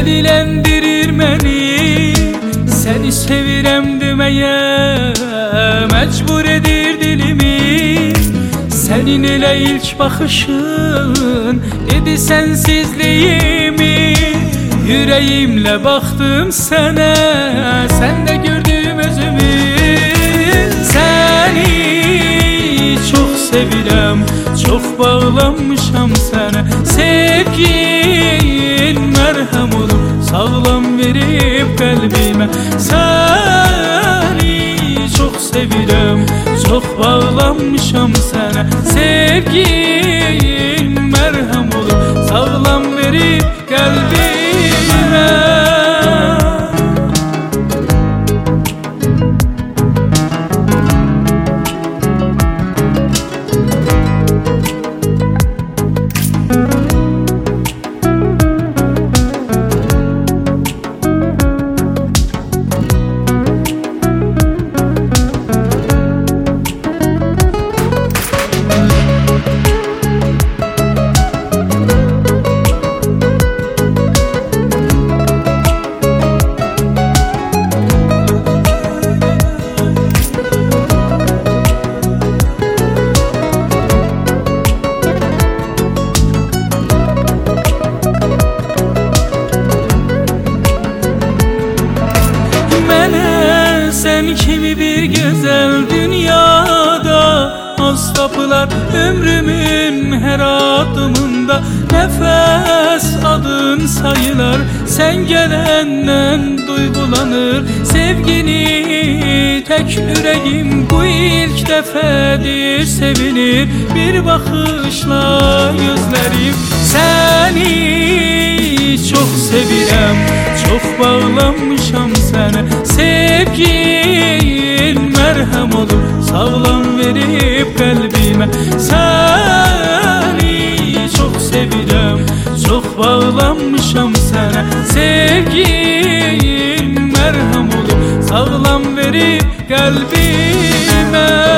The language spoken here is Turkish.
Delilendirir məni, səni sevirəm deməyə məcbur edir dilimi. Sənin elə ilk baxışın dedi sənsizliyimi. Yüreğimle baktım sənə, səndə gördüm özümü. Səni çok sevirəm, çok bağlanmışam sənə. Sevgin mərhəm olur, sağlam verib qəlbimə. Səni çok sevirəm, çok bağlanmışam sənə. Sevgin mərhəm olur, sağlam verib qəlbimə. Sen kimi bir güzel dünyada az tapılar ömrümün her adımında. Nefes adın sayılar, sen gelenden duygulanır. Sevgini tek yüreğim bu ilk defedir sevinir. Bir bakışla gözlerim seni çok sevirəm, çok bağlanmışam sənə. Sevgin mərhəm olur, sağlam verib qəlbimə. Səni çok sevirəm, çok bağlanmışam sənə. Sevgin mərhəm olur, sağlam verib qəlbimə.